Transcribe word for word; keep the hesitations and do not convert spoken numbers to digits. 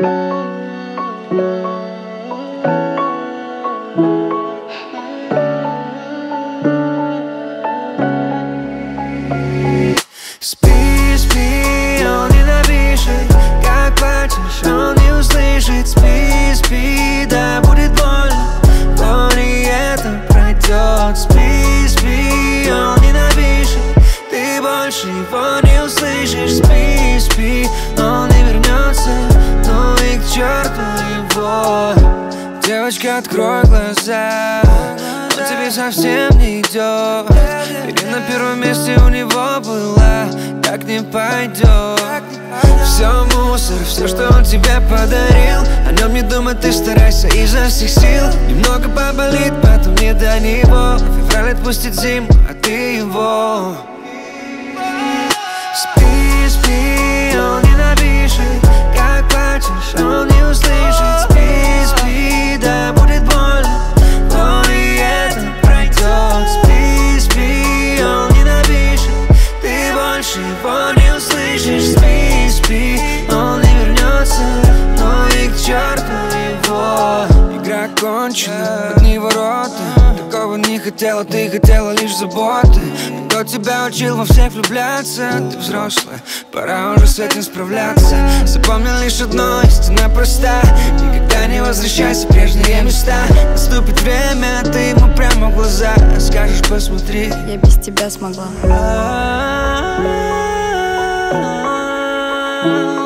Спи, спи, он не напишет. Как плачешь, он не услышит. Спи, спи, да будет больно, но и это пройдет. Спи, спи, он не напишет. Ты больше его не услышишь. Спи, спи, он не вернется, ну и к черту его. Девочка, открой глаза, он тебе совсем не идет. Или на первом месте у него была, так не пойдет. Все мусор, все, что он тебе подарил. О нем не думай, ты старайся изо всех сил. Немного поболит, потом не до него. Февраль отпустит зиму, а ты его. Спи, спи, он не напишет. Как плачешь, он не услышит. Спи, спи, да будет больно, но и это пройдет. Спи, спи, он не напишет. Ты больше его не услышишь. Спи, спи, он не вернется, но и к черту его. Игра кончена, одни ворота. Такого не хотела, ты хотела лишь заботы. Кто тебя учил во всех влюбляться? Ты взрослая, пора уже с этим справляться. Запомни лишь одно, истина проста: никогда не возвращайся в прежние места. Наступит время, ты ему прямо в глаза скажешь: посмотри, я без тебя смогла.